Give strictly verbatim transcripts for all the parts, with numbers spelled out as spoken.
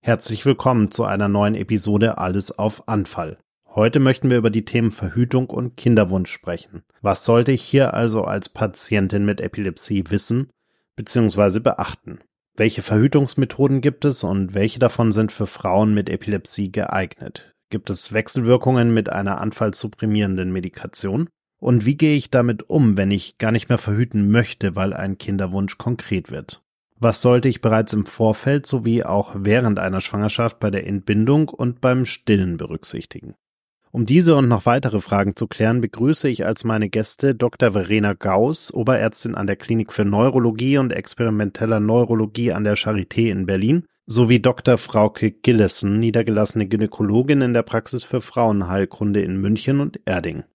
Herzlich willkommen zu einer neuen Episode Alles auf Anfall. Heute möchten wir über die Themen Verhütung und Kinderwunsch sprechen. Was sollte ich hier also als Patientin mit Epilepsie wissen bzw. beachten? Welche Verhütungsmethoden gibt es und welche davon sind für Frauen mit Epilepsie geeignet? Gibt es Wechselwirkungen mit einer anfallsupprimierenden Medikation? Und wie gehe ich damit um, wenn ich gar nicht mehr verhüten möchte, weil ein Kinderwunsch konkret wird? Was sollte ich bereits im Vorfeld sowie auch während einer Schwangerschaft bei der Entbindung und beim Stillen berücksichtigen? Um diese und noch weitere Fragen zu klären, begrüße ich als meine Gäste Doktor Verena Gauss, Oberärztin an der Klinik für Neurologie und experimenteller Neurologie an der Charité in Berlin, sowie Doktor Frauke Gillessen, niedergelassene Gynäkologin in der Praxis für Frauenheilkunde in München und Erding.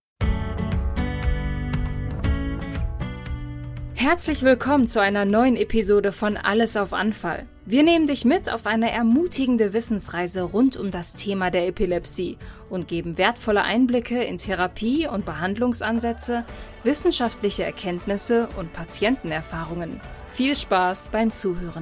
Herzlich willkommen zu einer neuen Episode von Alles auf Anfall. Wir nehmen dich mit auf eine ermutigende Wissensreise rund um das Thema der Epilepsie und geben wertvolle Einblicke in Therapie- und Behandlungsansätze, wissenschaftliche Erkenntnisse und Patientenerfahrungen. Viel Spaß beim Zuhören.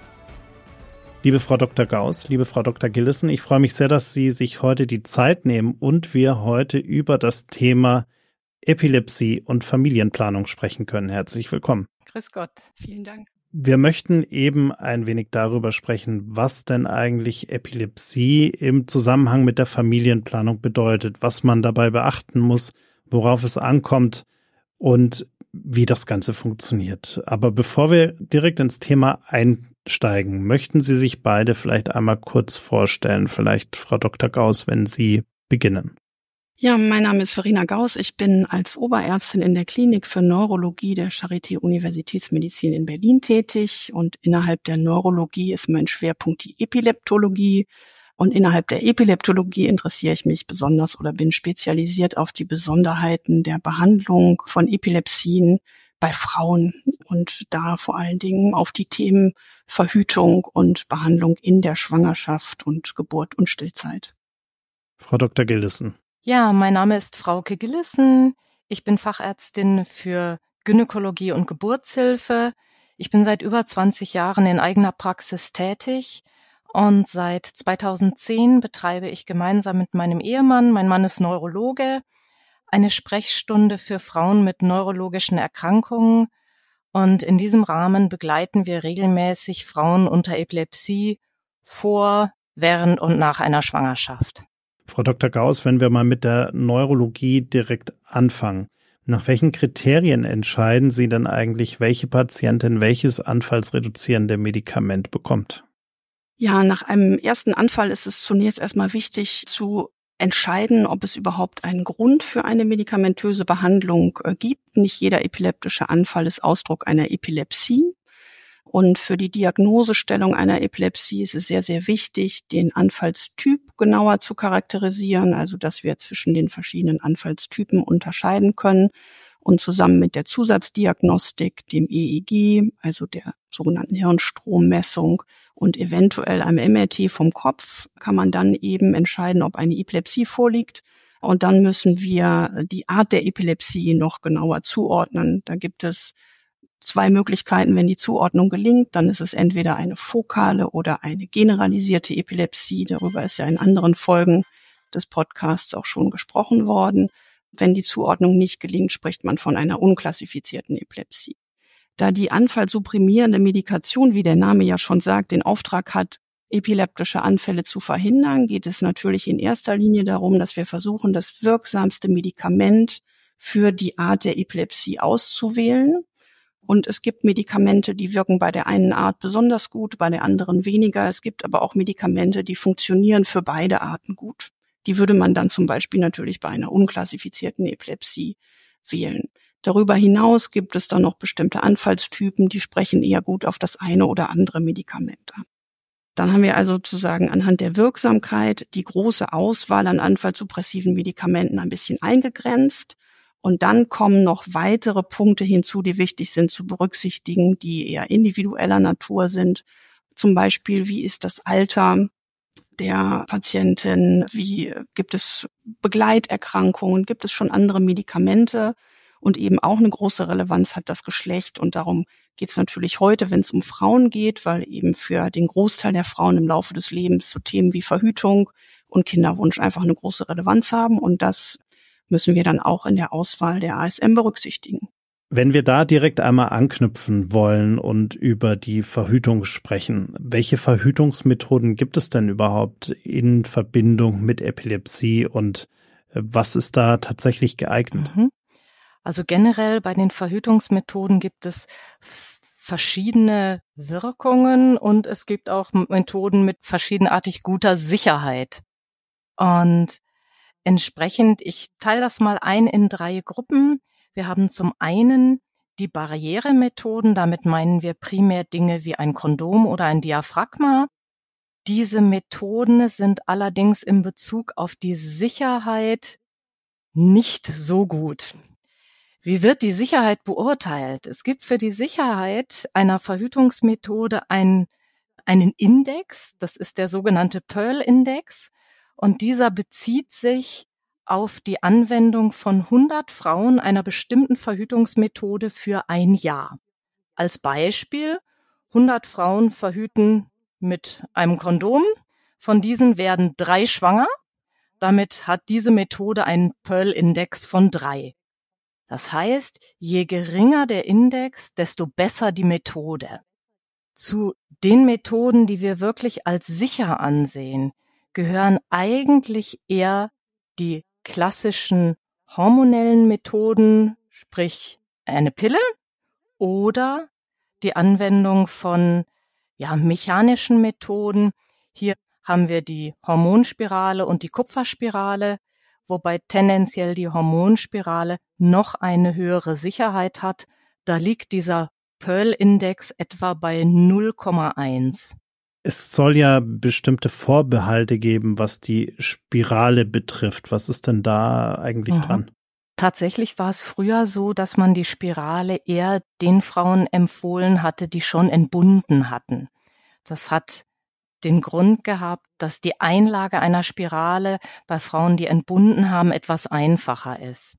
Liebe Frau Doktor Gauss, liebe Frau Doktor Gillessen, ich freue mich sehr, dass Sie sich heute die Zeit nehmen und wir heute über das Thema Epilepsie und Familienplanung sprechen können. Herzlich willkommen. Grüß Gott, vielen Dank. Wir möchten eben ein wenig darüber sprechen, was denn eigentlich Epilepsie im Zusammenhang mit der Familienplanung bedeutet, was man dabei beachten muss, worauf es ankommt und wie das Ganze funktioniert. Aber bevor wir direkt ins Thema einsteigen, möchten Sie sich beide vielleicht einmal kurz vorstellen, vielleicht Frau Doktor Gauss, wenn Sie beginnen. Ja, mein Name ist Verena Gauss. Ich bin als Oberärztin in der Klinik für Neurologie der Charité Universitätsmedizin in Berlin tätig und innerhalb der Neurologie ist mein Schwerpunkt die Epileptologie und innerhalb der Epileptologie interessiere ich mich besonders oder bin spezialisiert auf die Besonderheiten der Behandlung von Epilepsien bei Frauen und da vor allen Dingen auf die Themen Verhütung und Behandlung in der Schwangerschaft und Geburt und Stillzeit. Frau Doktor Gillessen. Ja, mein Name ist Frauke Gillessen. Ich bin Fachärztin für Gynäkologie und Geburtshilfe. Ich bin seit über zwanzig Jahren in eigener Praxis tätig und seit zweitausendzehn betreibe ich gemeinsam mit meinem Ehemann, mein Mann ist Neurologe, eine Sprechstunde für Frauen mit neurologischen Erkrankungen und in diesem Rahmen begleiten wir regelmäßig Frauen unter Epilepsie vor, während und nach einer Schwangerschaft. Frau Doktor Gauss, wenn wir mal mit der Neurologie direkt anfangen, nach welchen Kriterien entscheiden Sie denn eigentlich, welche Patientin welches anfallsreduzierende Medikament bekommt? Ja, nach einem ersten Anfall ist es zunächst erstmal wichtig zu entscheiden, ob es überhaupt einen Grund für eine medikamentöse Behandlung gibt. Nicht jeder epileptische Anfall ist Ausdruck einer Epilepsie. Und für die Diagnosestellung einer Epilepsie ist es sehr, sehr wichtig, den Anfallstyp genauer zu charakterisieren, also dass wir zwischen den verschiedenen Anfallstypen unterscheiden können und zusammen mit der Zusatzdiagnostik, dem E E G, also der sogenannten Hirnstrommessung und eventuell einem M R T vom Kopf, kann man dann eben entscheiden, ob eine Epilepsie vorliegt. Und dann müssen wir die Art der Epilepsie noch genauer zuordnen. Da gibt es zwei Möglichkeiten, wenn die Zuordnung gelingt, dann ist es entweder eine fokale oder eine generalisierte Epilepsie. Darüber ist ja in anderen Folgen des Podcasts auch schon gesprochen worden. Wenn die Zuordnung nicht gelingt, spricht man von einer unklassifizierten Epilepsie. Da die anfallsupprimierende Medikation, wie der Name ja schon sagt, den Auftrag hat, epileptische Anfälle zu verhindern, geht es natürlich in erster Linie darum, dass wir versuchen, das wirksamste Medikament für die Art der Epilepsie auszuwählen. Und es gibt Medikamente, die wirken bei der einen Art besonders gut, bei der anderen weniger. Es gibt aber auch Medikamente, die funktionieren für beide Arten gut. Die würde man dann zum Beispiel natürlich bei einer unklassifizierten Epilepsie wählen. Darüber hinaus gibt es dann noch bestimmte Anfallstypen, die sprechen eher gut auf das eine oder andere Medikament an. Dann haben wir also sozusagen anhand der Wirksamkeit die große Auswahl an anfallsuppressiven Medikamenten ein bisschen eingegrenzt. Und dann kommen noch weitere Punkte hinzu, die wichtig sind zu berücksichtigen, die eher individueller Natur sind. Zum Beispiel, wie ist das Alter der Patientin? Wie gibt es Begleiterkrankungen? Gibt es schon andere Medikamente? Und eben auch eine große Relevanz hat das Geschlecht. Und darum geht es natürlich heute, wenn es um Frauen geht, weil eben für den Großteil der Frauen im Laufe des Lebens so Themen wie Verhütung und Kinderwunsch einfach eine große Relevanz haben. Und das müssen wir dann auch in der Auswahl der A S M berücksichtigen. Wenn wir da direkt einmal anknüpfen wollen und über die Verhütung sprechen, welche Verhütungsmethoden gibt es denn überhaupt in Verbindung mit Epilepsie und was ist da tatsächlich geeignet? Mhm. Also generell bei den Verhütungsmethoden gibt es f- verschiedene Wirkungen und es gibt auch Methoden mit verschiedenartig guter Sicherheit. Und entsprechend, ich teile das mal ein in drei Gruppen. Wir haben zum einen die Barrieremethoden, damit meinen wir primär Dinge wie ein Kondom oder ein Diaphragma. Diese Methoden sind allerdings in Bezug auf die Sicherheit nicht so gut. Wie wird die Sicherheit beurteilt? Es gibt für die Sicherheit einer Verhütungsmethode einen, einen Index, das ist der sogenannte Pearl-Index, und dieser bezieht sich auf die Anwendung von hundert Frauen einer bestimmten Verhütungsmethode für ein Jahr. Als Beispiel, hundert Frauen verhüten mit einem Kondom, von diesen werden drei schwanger, damit hat diese Methode einen Pearl-Index von drei. Das heißt, je geringer der Index, desto besser die Methode. Zu den Methoden, die wir wirklich als sicher ansehen, gehören eigentlich eher die klassischen hormonellen Methoden, sprich eine Pille oder die Anwendung von ja, mechanischen Methoden. Hier haben wir die Hormonspirale und die Kupferspirale, wobei tendenziell die Hormonspirale noch eine höhere Sicherheit hat. Da liegt dieser Pearl-Index etwa bei null Komma eins. Es soll ja bestimmte Vorbehalte geben, was die Spirale betrifft. Was ist denn da eigentlich mhm. dran? Tatsächlich war es früher so, dass man die Spirale eher den Frauen empfohlen hatte, die schon entbunden hatten. Das hat den Grund gehabt, dass die Einlage einer Spirale bei Frauen, die entbunden haben, etwas einfacher ist.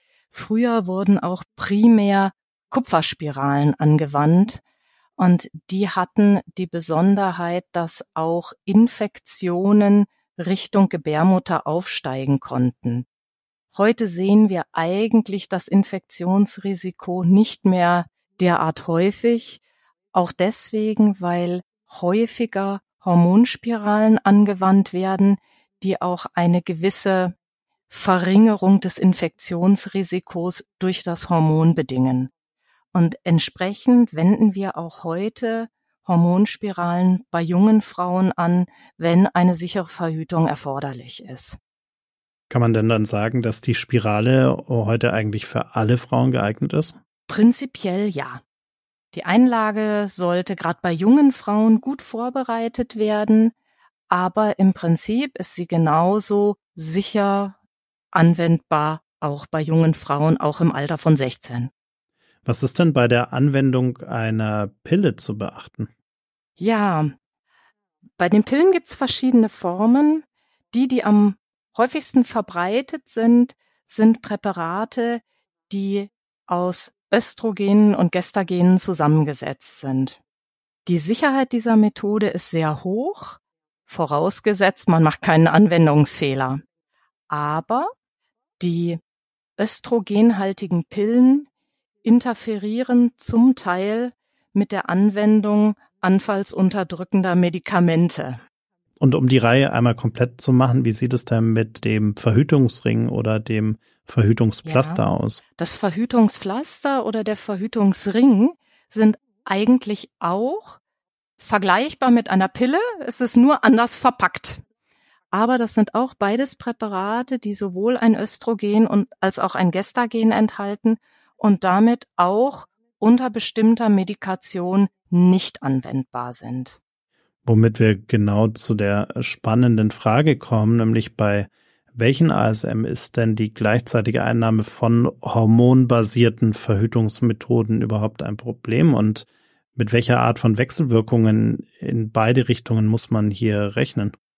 Früher wurden auch primär Kupferspiralen angewandt und die hatten die Besonderheit, dass auch Infektionen Richtung Gebärmutter aufsteigen konnten. Heute sehen wir eigentlich das Infektionsrisiko nicht mehr derart häufig, auch deswegen, weil häufiger Hormonspiralen angewandt werden, die auch eine gewisse Verringerung des Infektionsrisikos durch das Hormon bedingen. Und entsprechend wenden wir auch heute Hormonspiralen bei jungen Frauen an, wenn eine sichere Verhütung erforderlich ist. Kann man denn dann sagen, dass die Spirale heute eigentlich für alle Frauen geeignet ist? Prinzipiell ja. Die Einlage sollte gerade bei jungen Frauen gut vorbereitet werden, aber im Prinzip ist sie genauso sicher anwendbar, auch bei jungen Frauen, auch im Alter von sechzehn. Was ist denn bei der Anwendung einer Pille zu beachten? Ja, bei den Pillen gibt es verschiedene Formen. Die, die am häufigsten verbreitet sind, sind Präparate, die aus Östrogenen und Gestagenen zusammengesetzt sind. Die Sicherheit dieser Methode ist sehr hoch, vorausgesetzt, man macht keinen Anwendungsfehler. Aber die östrogenhaltigen Pillen interferieren zum Teil mit der Anwendung anfallsunterdrückender Medikamente. Und um die Reihe einmal komplett zu machen, wie sieht es denn mit dem Verhütungsring oder dem Verhütungspflaster ja, aus? Das Verhütungspflaster oder der Verhütungsring sind eigentlich auch vergleichbar mit einer Pille, es ist nur anders verpackt. Aber das sind auch beides Präparate, die sowohl ein Östrogen und als auch ein Gestagen enthalten und damit auch unter bestimmter Medikation nicht anwendbar sind. Womit wir genau zu der spannenden Frage kommen, nämlich bei welchen A S M ist denn die gleichzeitige Einnahme von hormonbasierten Verhütungsmethoden überhaupt ein Problem und mit welcher Art von Wechselwirkungen in beide Richtungen muss man hier rechnen?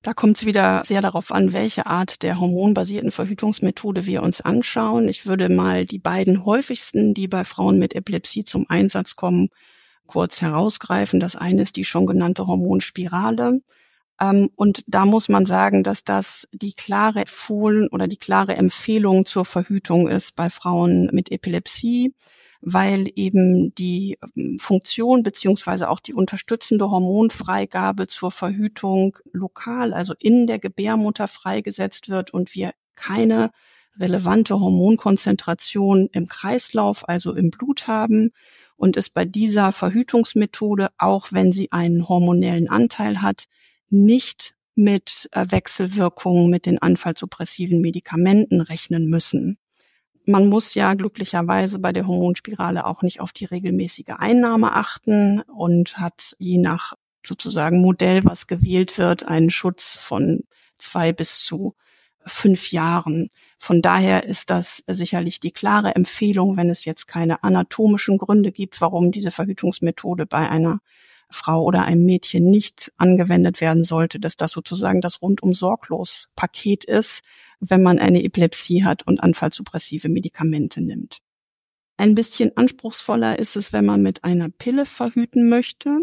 Da kommt es wieder sehr darauf an, welche Art der hormonbasierten Verhütungsmethode wir uns anschauen. Ich würde mal die beiden häufigsten, die bei Frauen mit Epilepsie zum Einsatz kommen, kurz herausgreifen. Das eine ist die schon genannte Hormonspirale. Ähm, und da muss man sagen, dass das die klare Fohlen oder die klare Empfehlung zur Verhütung ist bei Frauen mit Epilepsie, weil eben die Funktion beziehungsweise auch die unterstützende Hormonfreigabe zur Verhütung lokal, also in der Gebärmutter freigesetzt wird und wir keine relevante Hormonkonzentration im Kreislauf, also im Blut haben und es bei dieser Verhütungsmethode, auch wenn sie einen hormonellen Anteil hat, nicht mit Wechselwirkungen mit den anfallsuppressiven Medikamenten rechnen müssen. Man muss ja glücklicherweise bei der Hormonspirale auch nicht auf die regelmäßige Einnahme achten und hat je nach sozusagen Modell, was gewählt wird, einen Schutz von zwei bis zu fünf Jahren. Von daher ist das sicherlich die klare Empfehlung, wenn es jetzt keine anatomischen Gründe gibt, warum diese Verhütungsmethode bei einer Frau oder einem Mädchen nicht angewendet werden sollte, dass das sozusagen das Rundum-Sorglos-Paket ist, wenn man eine Epilepsie hat und anfallsuppressive Medikamente nimmt. Ein bisschen anspruchsvoller ist es, wenn man mit einer Pille verhüten möchte.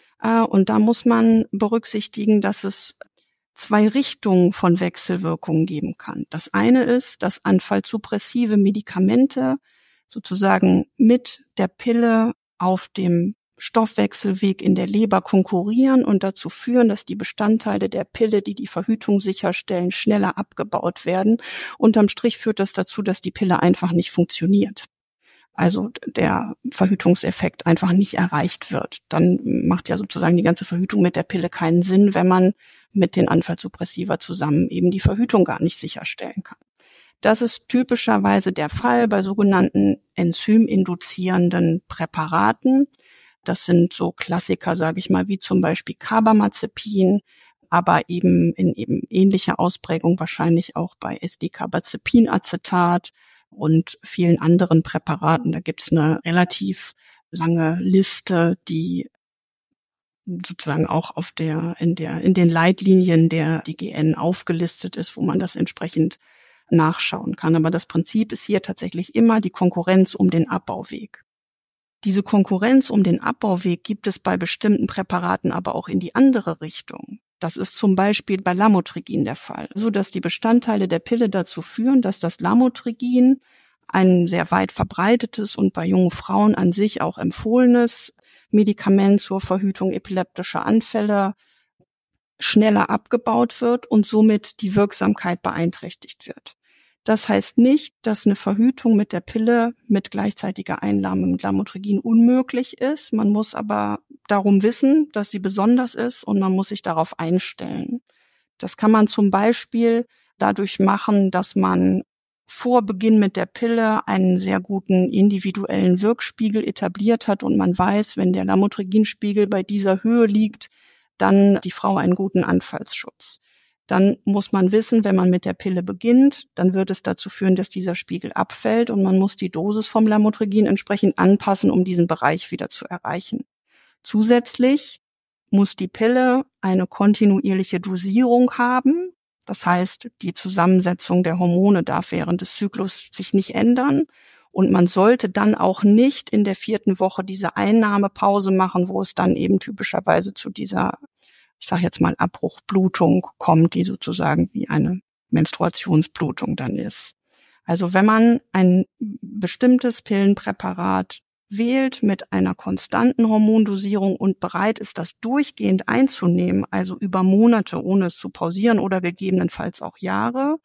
Und da muss man berücksichtigen, dass es zwei Richtungen von Wechselwirkungen geben kann. Das eine ist, dass anfallsuppressive Medikamente sozusagen mit der Pille auf dem Stoffwechselweg in der Leber konkurrieren und dazu führen, dass die Bestandteile der Pille, die die Verhütung sicherstellen, schneller abgebaut werden. Unterm Strich führt das dazu, dass die Pille einfach nicht funktioniert. Also der Verhütungseffekt einfach nicht erreicht wird. Dann macht ja sozusagen die ganze Verhütung mit der Pille keinen Sinn, wenn man mit den Anfallsuppressiva zusammen eben die Verhütung gar nicht sicherstellen kann. Das ist typischerweise der Fall bei sogenannten enzyminduzierenden Präparaten. Das sind so Klassiker, sage ich mal, wie zum Beispiel Carbamazepin, aber eben in eben ähnlicher Ausprägung wahrscheinlich auch bei S-Dicarbazepinacetat und vielen anderen Präparaten. Da gibt's eine relativ lange Liste, die sozusagen auch auf der in der in den Leitlinien der D G N aufgelistet ist, wo man das entsprechend nachschauen kann. Aber das Prinzip ist hier tatsächlich immer die Konkurrenz um den Abbauweg. Diese Konkurrenz um den Abbauweg gibt es bei bestimmten Präparaten aber auch in die andere Richtung. Das ist zum Beispiel bei Lamotrigin der Fall, so dass die Bestandteile der Pille dazu führen, dass das Lamotrigin, ein sehr weit verbreitetes und bei jungen Frauen an sich auch empfohlenes Medikament zur Verhütung epileptischer Anfälle, schneller abgebaut wird und somit die Wirksamkeit beeinträchtigt wird. Das heißt nicht, dass eine Verhütung mit der Pille mit gleichzeitiger Einnahme mit Lamotrigin unmöglich ist. Man muss aber darum wissen, dass sie besonders ist und man muss sich darauf einstellen. Das kann man zum Beispiel dadurch machen, dass man vor Beginn mit der Pille einen sehr guten individuellen Wirkspiegel etabliert hat und man weiß, wenn der Lamotriginspiegel bei dieser Höhe liegt, dann die Frau einen guten Anfallsschutz. Dann muss man wissen, wenn man mit der Pille beginnt, dann wird es dazu führen, dass dieser Spiegel abfällt und man muss die Dosis vom Lamotrigin entsprechend anpassen, um diesen Bereich wieder zu erreichen. Zusätzlich muss die Pille eine kontinuierliche Dosierung haben. Das heißt, die Zusammensetzung der Hormone darf während des Zyklus sich nicht ändern. Und man sollte dann auch nicht in der vierten Woche diese Einnahmepause machen, wo es dann eben typischerweise zu dieser, ich sage jetzt mal, Abbruchblutung kommt, die sozusagen wie eine Menstruationsblutung dann ist. Also wenn man ein bestimmtes Pillenpräparat wählt mit einer konstanten Hormondosierung und bereit ist, das durchgehend einzunehmen, also über Monate, ohne es zu pausieren oder gegebenenfalls auch Jahre,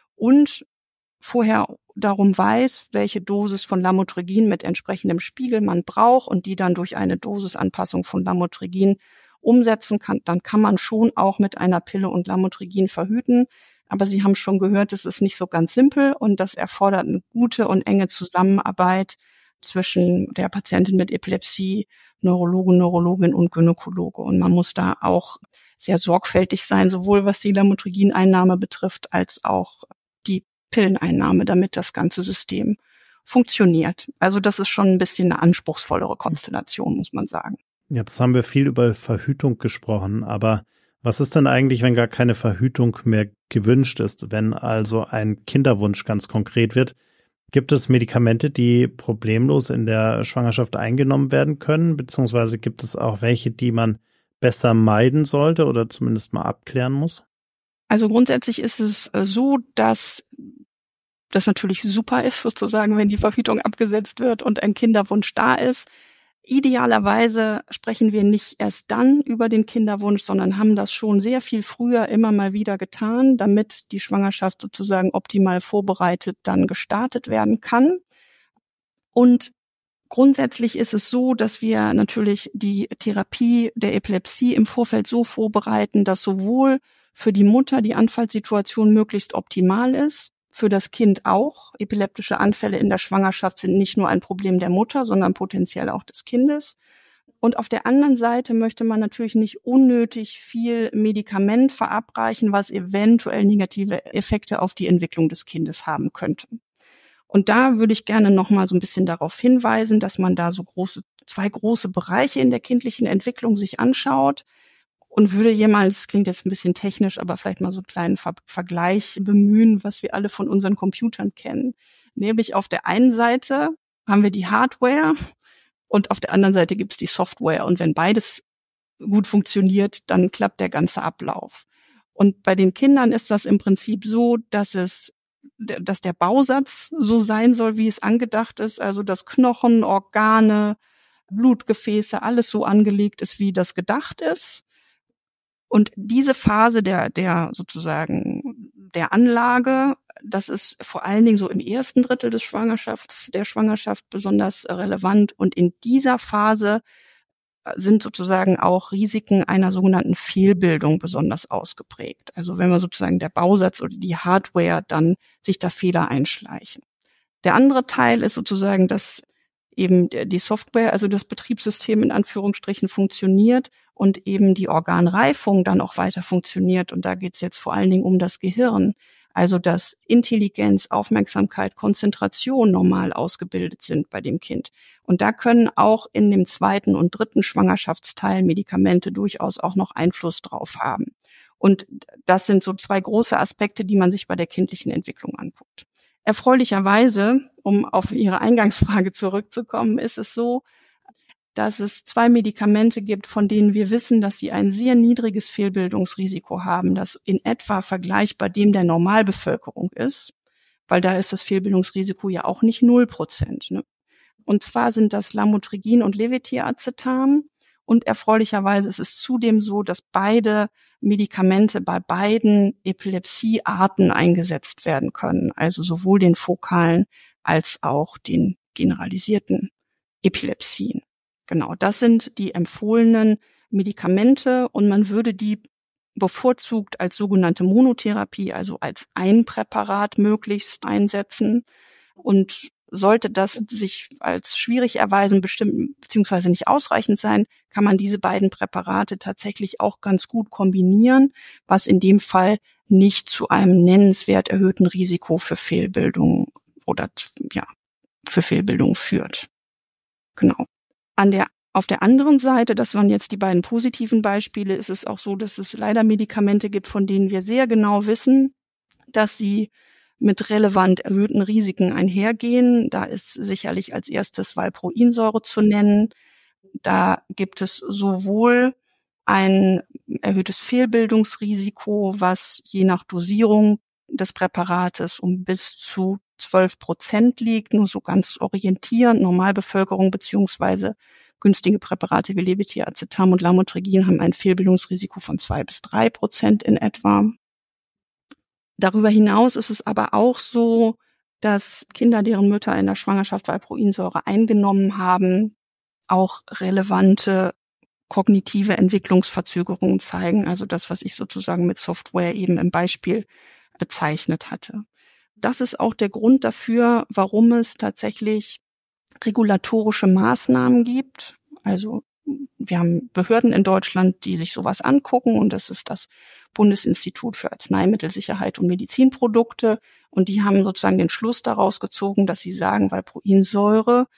und vorher darum weiß, welche Dosis von Lamotrigin mit entsprechendem Spiegel man braucht und die dann durch eine Dosisanpassung von Lamotrigin umsetzen kann, dann kann man schon auch mit einer Pille und Lamotrigin verhüten. Aber Sie haben schon gehört, es ist nicht so ganz simpel und das erfordert eine gute und enge Zusammenarbeit zwischen der Patientin mit Epilepsie, Neurologen, Neurologin und Gynäkologe. Und man muss da auch sehr sorgfältig sein, sowohl was die Lamotrigin-Einnahme betrifft, als auch die Pilleneinnahme, damit das ganze System funktioniert. Also das ist schon ein bisschen eine anspruchsvollere Konstellation, muss man sagen. Jetzt haben wir viel über Verhütung gesprochen, aber Was ist denn eigentlich, wenn gar keine Verhütung mehr gewünscht ist, wenn also ein Kinderwunsch ganz konkret wird? Gibt es Medikamente, die problemlos in der Schwangerschaft eingenommen werden können, beziehungsweise gibt es auch welche, die man besser meiden sollte oder zumindest mal abklären muss? Also grundsätzlich ist es so, dass das natürlich super ist, sozusagen, wenn die Verhütung abgesetzt wird und ein Kinderwunsch da ist. Idealerweise sprechen wir nicht erst dann über den Kinderwunsch, sondern haben das schon sehr viel früher immer mal wieder getan, damit die Schwangerschaft sozusagen optimal vorbereitet dann gestartet werden kann. Und grundsätzlich ist es so, dass wir natürlich die Therapie der Epilepsie im Vorfeld so vorbereiten, dass sowohl für die Mutter die Anfallssituation möglichst optimal ist, für das Kind auch. Epileptische Anfälle in der Schwangerschaft sind nicht nur ein Problem der Mutter, sondern potenziell auch des Kindes. Und auf der anderen Seite möchte man natürlich nicht unnötig viel Medikament verabreichen, was eventuell negative Effekte auf die Entwicklung des Kindes haben könnte. Und da würde ich gerne noch mal so ein bisschen darauf hinweisen, dass man da so große, zwei große Bereiche in der kindlichen Entwicklung sich anschaut. Und würde jemals, das klingt jetzt ein bisschen technisch, aber vielleicht mal so einen kleinen Ver- Vergleich bemühen, was wir alle von unseren Computern kennen. Nämlich auf der einen Seite haben wir die Hardware und auf der anderen Seite gibt es die Software. Und wenn beides gut funktioniert, dann klappt der ganze Ablauf. Und bei den Kindern ist das im Prinzip so, dass es, dass der Bausatz so sein soll, wie es angedacht ist. Also dass Knochen, Organe, Blutgefäße, alles so angelegt ist, wie das gedacht ist. Und diese Phase der, der sozusagen der Anlage, das ist vor allen Dingen so im ersten Drittel des Schwangerschafts, der Schwangerschaft besonders relevant. Und in dieser Phase sind sozusagen auch Risiken einer sogenannten Fehlbildung besonders ausgeprägt. Also wenn man sozusagen der Bausatz oder die Hardware dann sich da Fehler einschleichen. Der andere Teil ist sozusagen, dass eben die Software, also das Betriebssystem in Anführungsstrichen funktioniert und eben die Organreifung dann auch weiter funktioniert. Und da geht es jetzt vor allen Dingen um das Gehirn. Also dass Intelligenz, Aufmerksamkeit, Konzentration normal ausgebildet sind bei dem Kind. Und da können auch in dem zweiten und dritten Schwangerschaftsteil Medikamente durchaus auch noch Einfluss drauf haben. Und das sind so zwei große Aspekte, die man sich bei der kindlichen Entwicklung anguckt. Erfreulicherweise, um auf Ihre Eingangsfrage zurückzukommen, ist es so, dass es zwei Medikamente gibt, von denen wir wissen, dass sie ein sehr niedriges Fehlbildungsrisiko haben, das in etwa vergleichbar dem der Normalbevölkerung ist, weil da ist das Fehlbildungsrisiko ja auch nicht null Prozent. Ne? Und zwar sind das Lamotrigin und Levetiracetam. Und erfreulicherweise ist es zudem so, dass beide Medikamente bei beiden Epilepsiearten eingesetzt werden können, also sowohl den fokalen als auch den generalisierten Epilepsien. Genau, das sind die empfohlenen Medikamente und man würde die bevorzugt als sogenannte Monotherapie, also als ein Präparat möglichst einsetzen. Und sollte das sich als schwierig erweisen, bestimmt beziehungsweise nicht ausreichend sein, kann man diese beiden Präparate tatsächlich auch ganz gut kombinieren, was in dem Fall nicht zu einem nennenswert erhöhten Risiko für Fehlbildung oder ja für Fehlbildung führt. Genau. An der Auf der anderen Seite, das waren jetzt die beiden positiven Beispiele, ist es auch so, dass es leider Medikamente gibt, von denen wir sehr genau wissen, dass sie mit relevant erhöhten Risiken einhergehen. Da ist sicherlich als erstes Valproinsäure zu nennen. Da gibt es sowohl ein erhöhtes Fehlbildungsrisiko, was je nach Dosierung des Präparates um bis zu zwölf Prozent liegt, nur so ganz orientierend. Normalbevölkerung beziehungsweise günstige Präparate wie Levetiracetam und Lamotrigin haben ein Fehlbildungsrisiko von zwei bis drei Prozent in etwa. Darüber hinaus ist es aber auch so, dass Kinder, deren Mütter in der Schwangerschaft Valproinsäure eingenommen haben, auch relevante kognitive Entwicklungsverzögerungen zeigen, also das, was ich sozusagen mit Software eben im Beispiel bezeichnet hatte. Das ist auch der Grund dafür, warum es tatsächlich regulatorische Maßnahmen gibt. Also wir haben Behörden in Deutschland, die sich sowas angucken, und das ist das Bundesinstitut für Arzneimittelsicherheit und Medizinprodukte, und die haben sozusagen den Schluss daraus gezogen, dass sie sagen, Valproinsäure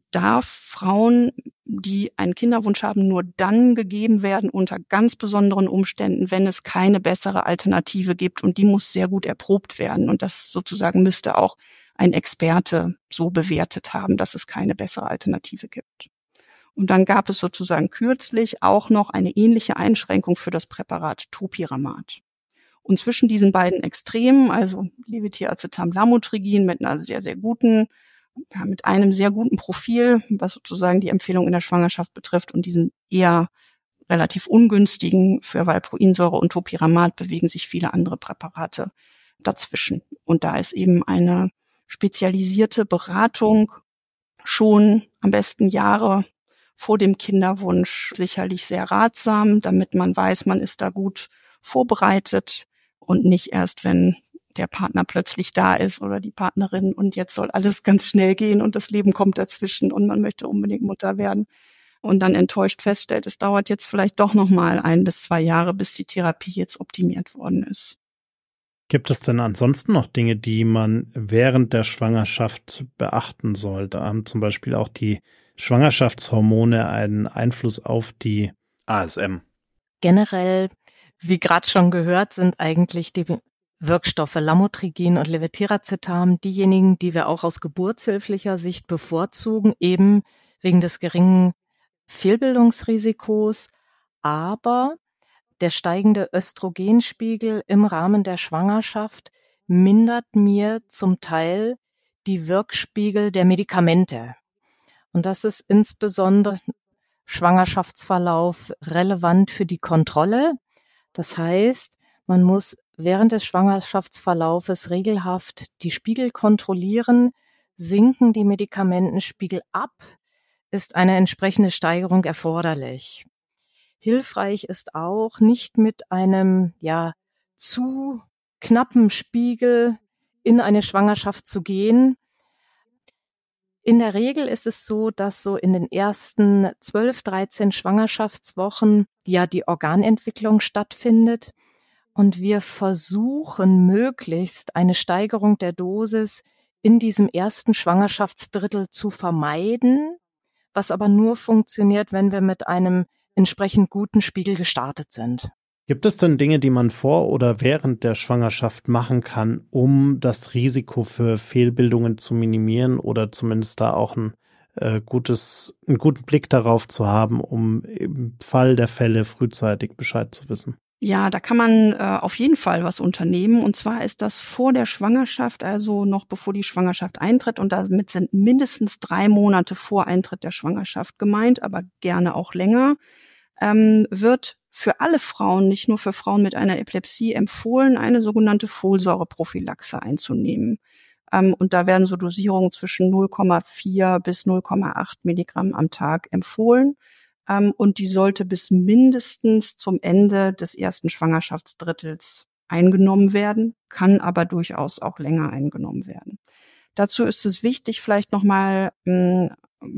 darf Frauen, die einen Kinderwunsch haben, nur dann gegeben werden unter ganz besonderen Umständen, wenn es keine bessere Alternative gibt. Und die muss sehr gut erprobt werden. Und das sozusagen müsste auch ein Experte so bewertet haben, dass es keine bessere Alternative gibt. Und dann gab es sozusagen kürzlich auch noch eine ähnliche Einschränkung für das Präparat Topiramat. Und zwischen diesen beiden Extremen, also Levetiracetam Lamotrigin mit einer sehr, sehr guten, ja, mit einem sehr guten Profil, was sozusagen die Empfehlung in der Schwangerschaft betrifft, und diesen eher relativ ungünstigen für Valproinsäure und Topiramat bewegen sich viele andere Präparate dazwischen. Und da ist eben eine spezialisierte Beratung schon am besten Jahre vor dem Kinderwunsch sicherlich sehr ratsam, damit man weiß, man ist da gut vorbereitet und nicht erst, wenn der Partner plötzlich da ist oder die Partnerin und jetzt soll alles ganz schnell gehen und das Leben kommt dazwischen und man möchte unbedingt Mutter werden und dann enttäuscht feststellt, es dauert jetzt vielleicht doch nochmal ein bis zwei Jahre, bis die Therapie jetzt optimiert worden ist. Gibt es denn ansonsten noch Dinge, die man während der Schwangerschaft beachten sollte? Haben zum Beispiel auch die Schwangerschaftshormone einen Einfluss auf die A S M? Generell, wie gerade schon gehört, sind eigentlich die Wirkstoffe Lamotrigin und Levetiracetam diejenigen, die wir auch aus geburtshilflicher Sicht bevorzugen, eben wegen des geringen Fehlbildungsrisikos. Aber der steigende Östrogenspiegel im Rahmen der Schwangerschaft mindert mir zum Teil die Wirkspiegel der Medikamente. Und das ist insbesondere im Schwangerschaftsverlauf relevant für die Kontrolle. Das heißt, man muss während des Schwangerschaftsverlaufes regelhaft die Spiegel kontrollieren. Sinken die Medikamentenspiegel ab, ist eine entsprechende Steigerung erforderlich. Hilfreich ist auch, nicht mit einem ja zu knappen Spiegel in eine Schwangerschaft zu gehen. In der Regel ist es so, dass so in den ersten zwölf, dreizehn Schwangerschaftswochen ja die Organentwicklung stattfindet und wir versuchen möglichst eine Steigerung der Dosis in diesem ersten Schwangerschaftsdrittel zu vermeiden, was aber nur funktioniert, wenn wir mit einem entsprechend guten Spiegel gestartet sind. Gibt es denn Dinge, die man vor oder während der Schwangerschaft machen kann, um das Risiko für Fehlbildungen zu minimieren oder zumindest da auch ein äh, gutes, einen guten Blick darauf zu haben, um im Fall der Fälle frühzeitig Bescheid zu wissen? Ja, da kann man äh, auf jeden Fall was unternehmen. Und zwar ist das vor der Schwangerschaft, also noch bevor die Schwangerschaft eintritt. Und damit sind mindestens drei Monate vor Eintritt der Schwangerschaft gemeint, aber gerne auch länger, ähm, wird für alle Frauen, nicht nur für Frauen mit einer Epilepsie, empfohlen, eine sogenannte Folsäureprophylaxe einzunehmen. Ähm, und da werden so Dosierungen zwischen null Komma vier bis null Komma acht Milligramm am Tag empfohlen. Ähm, und die sollte bis mindestens zum Ende des ersten Schwangerschaftsdrittels eingenommen werden, kann aber durchaus auch länger eingenommen werden. Dazu ist es wichtig, vielleicht nochmal mh,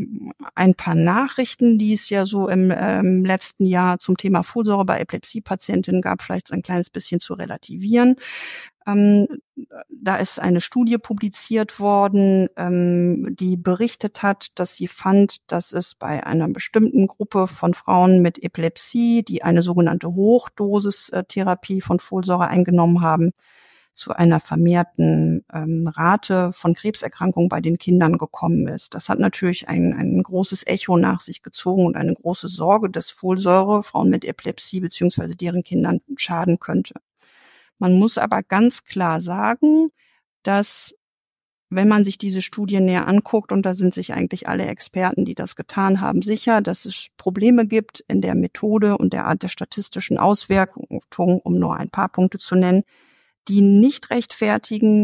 ein paar Nachrichten, die es ja so im ähm, letzten Jahr zum Thema Folsäure bei Epilepsie-Patientinnen gab, vielleicht so ein kleines bisschen zu relativieren. Ähm, da ist eine Studie publiziert worden, ähm, die berichtet hat, dass sie fand, dass es bei einer bestimmten Gruppe von Frauen mit Epilepsie, die eine sogenannte Hochdosistherapie von Folsäure eingenommen haben, zu einer vermehrten ähm, Rate von Krebserkrankungen bei den Kindern gekommen ist. Das hat natürlich ein, ein großes Echo nach sich gezogen und eine große Sorge, dass Folsäure Frauen mit Epilepsie bzw. deren Kindern schaden könnte. Man muss aber ganz klar sagen, dass, wenn man sich diese Studie näher anguckt, und da sind sich eigentlich alle Experten, die das getan haben, sicher, dass es Probleme gibt in der Methode und der Art der statistischen Auswertung, um nur ein paar Punkte zu nennen, die nicht rechtfertigen,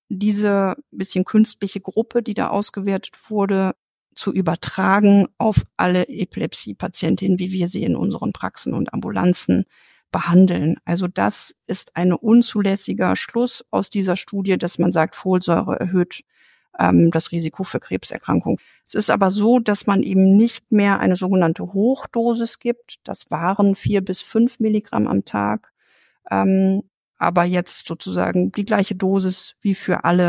diese bisschen künstliche Gruppe, die da ausgewertet wurde, zu übertragen auf alle Epilepsie-Patientinnen, wie wir sie in unseren Praxen und Ambulanzen behandeln. Also das ist ein unzulässiger Schluss aus dieser Studie, dass man sagt, Folsäure erhöht ähm, das Risiko für Krebserkrankungen. Es ist aber so, dass man eben nicht mehr eine sogenannte Hochdosis gibt. Das waren vier bis fünf Milligramm am Tag. Ähm, aber jetzt sozusagen die gleiche Dosis wie für alle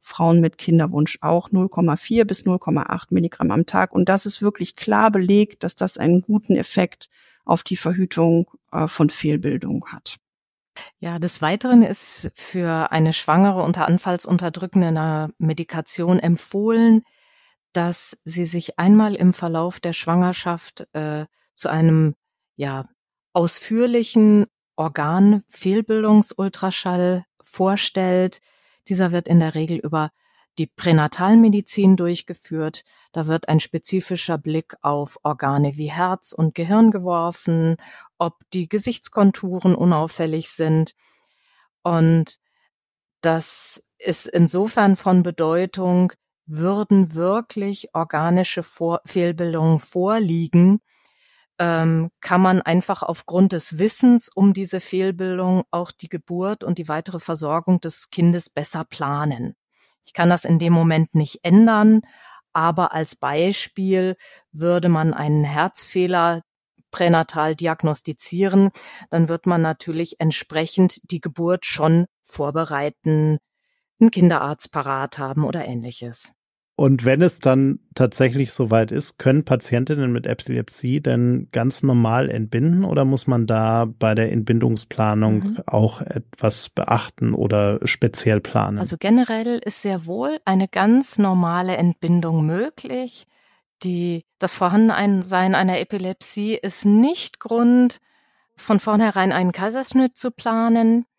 Frauen mit Kinderwunsch auch null Komma vier bis null Komma acht Milligramm am Tag. Und das ist wirklich klar belegt, dass das einen guten Effekt auf die Verhütung äh, von Fehlbildung hat. Ja, des Weiteren ist für eine Schwangere unter anfallsunterdrückender Medikation empfohlen, dass sie sich einmal im Verlauf der Schwangerschaft äh, zu einem ja ausführlichen Organfehlbildungsultraschall vorstellt. Dieser wird in der Regel über die Pränatalmedizin durchgeführt. Da wird ein spezifischer Blick auf Organe wie Herz und Gehirn geworfen, ob die Gesichtskonturen unauffällig sind. Und das ist insofern von Bedeutung, würden wirklich organische Vor- Fehlbildungen vorliegen, ähm, kann man einfach aufgrund des Wissens um diese Fehlbildung auch die Geburt und die weitere Versorgung des Kindes besser planen. Ich kann das in dem Moment nicht ändern, aber als Beispiel würde man einen Herzfehler pränatal diagnostizieren, dann wird man natürlich entsprechend die Geburt schon vorbereiten, einen Kinderarzt parat haben oder Ähnliches. Und wenn es dann tatsächlich soweit ist, können Patientinnen mit Epilepsie denn ganz normal entbinden oder muss man da bei der Entbindungsplanung mhm. auch etwas beachten oder speziell planen? Also generell ist sehr wohl eine ganz normale Entbindung möglich. Die, das Vorhandensein einer Epilepsie ist nicht Grund, von vornherein einen Kaiserschnitt zu planen.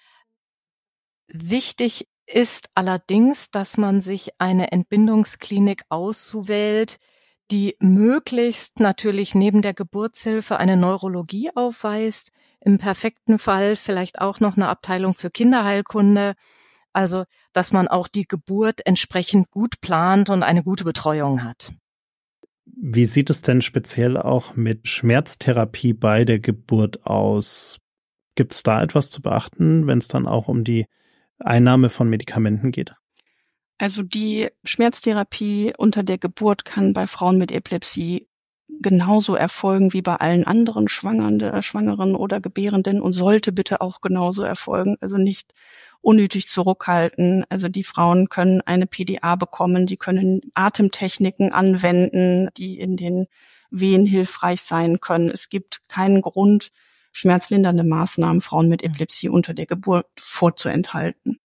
Wichtig ist allerdings, dass man sich eine Entbindungsklinik auswählt, die möglichst natürlich neben der Geburtshilfe eine Neurologie aufweist, im perfekten Fall vielleicht auch noch eine Abteilung für Kinderheilkunde, also dass man auch die Geburt entsprechend gut plant und eine gute Betreuung hat. Wie sieht es denn speziell auch mit Schmerztherapie bei der Geburt aus? Gibt es da etwas zu beachten, wenn es dann auch um die Einnahme von Medikamenten geht? Also die Schmerztherapie unter der Geburt kann bei Frauen mit Epilepsie genauso erfolgen wie bei allen anderen Schwangeren, Schwangeren oder Gebärenden und sollte bitte auch genauso erfolgen. Also nicht unnötig zurückhalten. Also die Frauen können eine P D A bekommen, die können Atemtechniken anwenden, die in den Wehen hilfreich sein können. Es gibt keinen Grund, schmerzlindernde Maßnahmen Frauen mit Epilepsie unter der Geburt vorzuenthalten.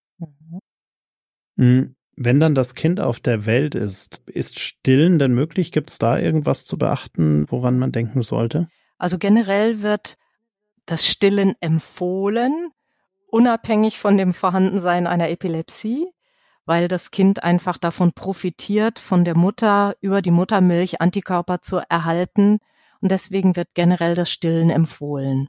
Wenn dann das Kind auf der Welt ist, ist Stillen denn möglich? Gibt es da irgendwas zu beachten, woran man denken sollte? Also generell wird das Stillen empfohlen, unabhängig von dem Vorhandensein einer Epilepsie, weil das Kind einfach davon profitiert, von der Mutter über die Muttermilch Antikörper zu erhalten. Und deswegen wird generell das Stillen empfohlen.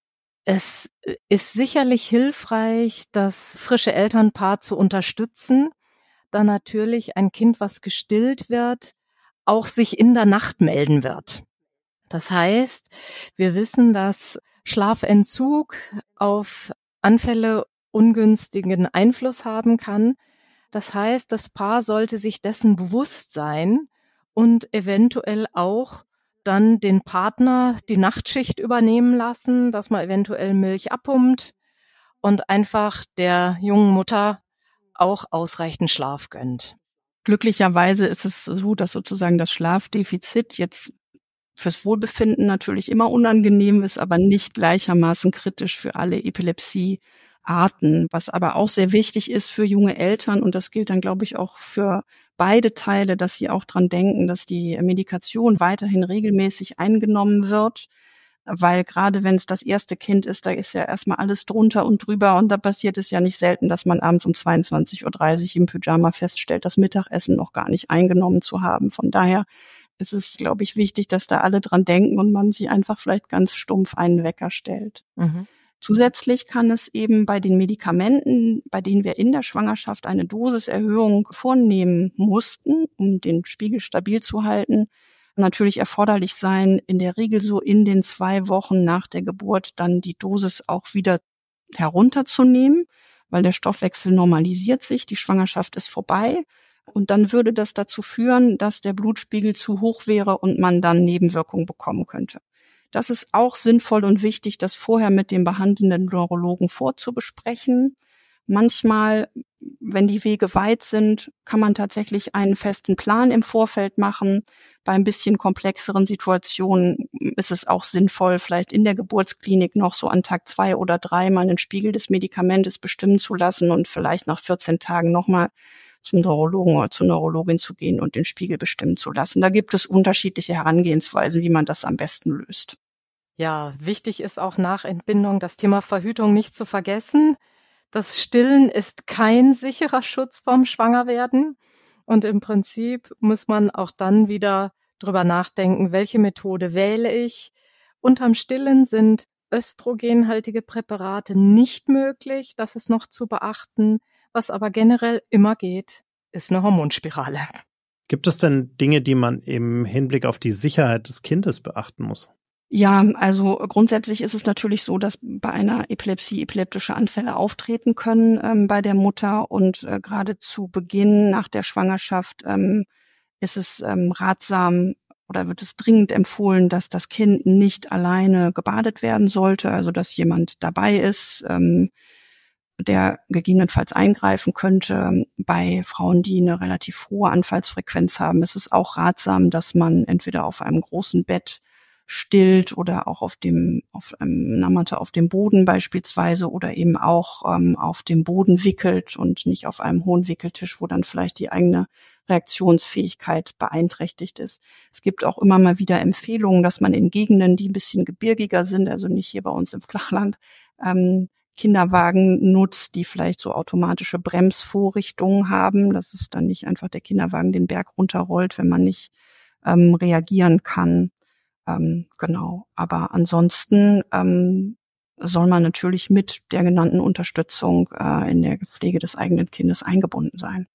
Es ist sicherlich hilfreich, das frische Elternpaar zu unterstützen, da natürlich ein Kind, was gestillt wird, auch sich in der Nacht melden wird. Das heißt, wir wissen, dass Schlafentzug auf Anfälle ungünstigen Einfluss haben kann. Das heißt, das Paar sollte sich dessen bewusst sein und eventuell auch dann den Partner die Nachtschicht übernehmen lassen, dass man eventuell Milch abpumpt und einfach der jungen Mutter auch ausreichend Schlaf gönnt. Glücklicherweise ist es so, dass sozusagen das Schlafdefizit jetzt fürs Wohlbefinden natürlich immer unangenehm ist, aber nicht gleichermaßen kritisch für alle Epilepsiearten. Was aber auch sehr wichtig ist für junge Eltern, und das gilt dann, glaube ich, auch für beide Teile, dass sie auch dran denken, dass die Medikation weiterhin regelmäßig eingenommen wird, weil gerade wenn es das erste Kind ist, da ist ja erstmal alles drunter und drüber und da passiert es ja nicht selten, dass man abends um zweiundzwanzig Uhr dreißig im Pyjama feststellt, das Mittagessen noch gar nicht eingenommen zu haben. Von daher ist es, glaube ich, wichtig, dass da alle dran denken und man sich einfach vielleicht ganz stumpf einen Wecker stellt. Mhm. Zusätzlich kann es eben bei den Medikamenten, bei denen wir in der Schwangerschaft eine Dosiserhöhung vornehmen mussten, um den Spiegel stabil zu halten, natürlich erforderlich sein, in der Regel so in den zwei Wochen nach der Geburt dann die Dosis auch wieder herunterzunehmen, weil der Stoffwechsel normalisiert sich, die Schwangerschaft ist vorbei. Und dann würde das dazu führen, dass der Blutspiegel zu hoch wäre und man dann Nebenwirkungen bekommen könnte. Das ist auch sinnvoll und wichtig, das vorher mit dem behandelnden Neurologen vorzubesprechen. Manchmal wenn die Wege weit sind, kann man tatsächlich einen festen Plan im Vorfeld machen. Bei ein bisschen komplexeren Situationen ist es auch sinnvoll, vielleicht in der Geburtsklinik noch so an Tag zwei oder drei mal einen Spiegel des Medikamentes bestimmen zu lassen und vielleicht nach vierzehn Tagen nochmal zum Neurologen oder zur Neurologin zu gehen und den Spiegel bestimmen zu lassen. Da gibt es unterschiedliche Herangehensweisen, wie man das am besten löst. Ja, wichtig ist auch nach Entbindung das Thema Verhütung nicht zu vergessen. Das Stillen ist kein sicherer Schutz vorm Schwangerwerden. Und im Prinzip muss man auch dann wieder drüber nachdenken, welche Methode wähle ich. Unterm Stillen sind östrogenhaltige Präparate nicht möglich. Das ist noch zu beachten. Was aber generell immer geht, ist eine Hormonspirale. Gibt es denn Dinge, die man im Hinblick auf die Sicherheit des Kindes beachten muss? Ja, also grundsätzlich ist es natürlich so, dass bei einer Epilepsie epileptische Anfälle auftreten können ähm, bei der Mutter und äh, gerade zu Beginn nach der Schwangerschaft ähm, ist es ähm, ratsam oder wird es dringend empfohlen, dass das Kind nicht alleine gebadet werden sollte, also dass jemand dabei ist, ähm, der gegebenenfalls eingreifen könnte. Bei Frauen, die eine relativ hohe Anfallsfrequenz haben, ist es auch ratsam, dass man entweder auf einem großen Bett stillt oder auch auf dem auf einem Namatte auf dem Boden beispielsweise oder eben auch ähm, auf dem Boden wickelt und nicht auf einem hohen Wickeltisch, wo dann vielleicht die eigene Reaktionsfähigkeit beeinträchtigt ist. Es gibt auch immer mal wieder Empfehlungen, dass man in Gegenden, die ein bisschen gebirgiger sind, also nicht hier bei uns im Flachland, ähm, Kinderwagen nutzt, die vielleicht so automatische Bremsvorrichtungen haben, dass es dann nicht einfach der Kinderwagen den Berg runterrollt, wenn man nicht ähm, reagieren kann. Ähm, genau. Aber ansonsten ähm, soll man natürlich mit der genannten Unterstützung äh, in der Pflege des eigenen Kindes eingebunden sein.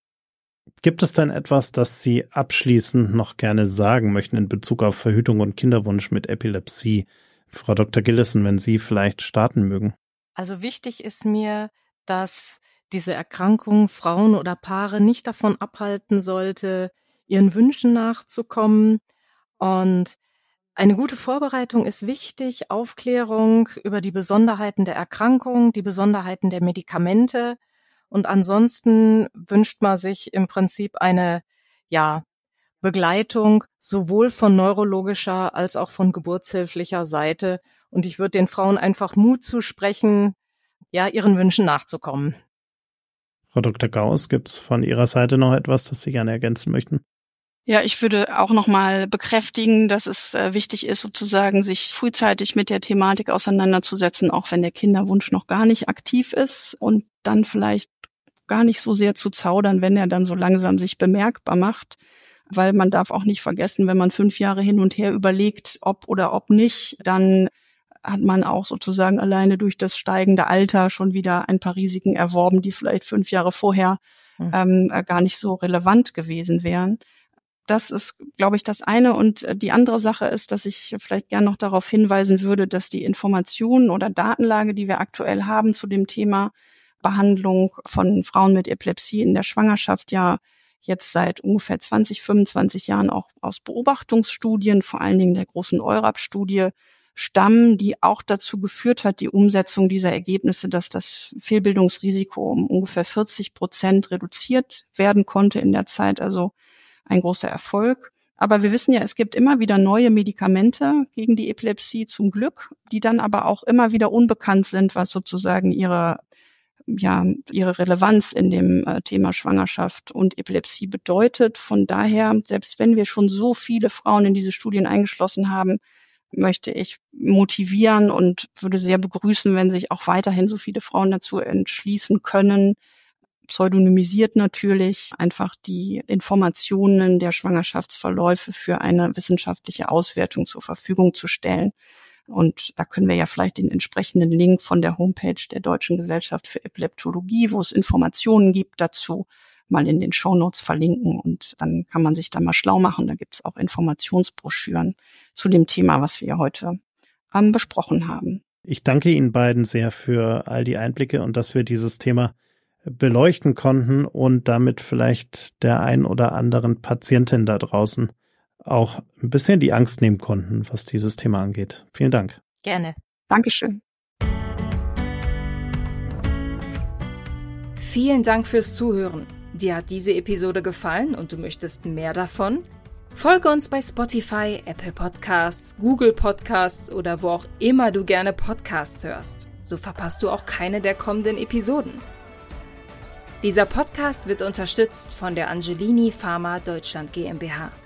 Gibt es denn etwas, das Sie abschließend noch gerne sagen möchten in Bezug auf Verhütung und Kinderwunsch mit Epilepsie? Frau Doktor Gillessen, wenn Sie vielleicht starten mögen. Also wichtig ist mir, dass diese Erkrankung Frauen oder Paare nicht davon abhalten sollte, ihren Wünschen nachzukommen. Und eine gute Vorbereitung ist wichtig, Aufklärung über die Besonderheiten der Erkrankung, die Besonderheiten der Medikamente. Und ansonsten wünscht man sich im Prinzip eine, ja, Begleitung sowohl von neurologischer als auch von geburtshilflicher Seite. Und ich würde den Frauen einfach Mut zusprechen, ja, ihren Wünschen nachzukommen. Frau Doktor Gauss, gibt es von Ihrer Seite noch etwas, das Sie gerne ergänzen möchten? Ja, ich würde auch nochmal bekräftigen, dass es äh, wichtig ist, sozusagen sich frühzeitig mit der Thematik auseinanderzusetzen, auch wenn der Kinderwunsch noch gar nicht aktiv ist und dann vielleicht gar nicht so sehr zu zaudern, wenn er dann so langsam sich bemerkbar macht. Weil man darf auch nicht vergessen, wenn man fünf Jahre hin und her überlegt, ob oder ob nicht, dann hat man auch sozusagen alleine durch das steigende Alter schon wieder ein paar Risiken erworben, die vielleicht fünf Jahre vorher mhm. ähm, gar nicht so relevant gewesen wären. Das ist, glaube ich, das eine. Und die andere Sache ist, dass ich vielleicht gern noch darauf hinweisen würde, dass die Informationen oder Datenlage, die wir aktuell haben zu dem Thema Behandlung von Frauen mit Epilepsie in der Schwangerschaft, ja jetzt seit ungefähr zwanzig, fünfundzwanzig Jahren auch aus Beobachtungsstudien, vor allen Dingen der großen EURAP-Studie, stammen, die auch dazu geführt hat, die Umsetzung dieser Ergebnisse, dass das Fehlbildungsrisiko um ungefähr vierzig Prozent reduziert werden konnte in der Zeit. Also ein großer Erfolg. Aber wir wissen ja, es gibt immer wieder neue Medikamente gegen die Epilepsie zum Glück, die dann aber auch immer wieder unbekannt sind, was sozusagen ihre ja ihre Relevanz in dem äh, Thema Schwangerschaft und Epilepsie bedeutet. Von daher, selbst wenn wir schon so viele Frauen in diese Studien eingeschlossen haben, möchte ich motivieren und würde sehr begrüßen, wenn sich auch weiterhin so viele Frauen dazu entschließen können, pseudonymisiert natürlich, einfach die Informationen der Schwangerschaftsverläufe für eine wissenschaftliche Auswertung zur Verfügung zu stellen. Und da können wir ja vielleicht den entsprechenden Link von der Homepage der Deutschen Gesellschaft für Epileptologie, wo es Informationen gibt dazu, mal in den Shownotes verlinken. Und dann kann man sich da mal schlau machen. Da gibt es auch Informationsbroschüren zu dem Thema, was wir heute ähm, besprochen haben. Ich danke Ihnen beiden sehr für all die Einblicke und dass wir dieses Thema beleuchten konnten und damit vielleicht der ein oder anderen Patientin da draußen auch ein bisschen die Angst nehmen konnten, was dieses Thema angeht. Vielen Dank. Gerne. Dankeschön. vielen Dank fürs Zuhören. Dir hat diese Episode gefallen und du möchtest mehr davon? Folge uns bei Spotify, Apple Podcasts, Google Podcasts oder wo auch immer du gerne Podcasts hörst. So verpasst du auch keine der kommenden Episoden. Dieser Podcast wird unterstützt von der Angelini Pharma Deutschland GmbH.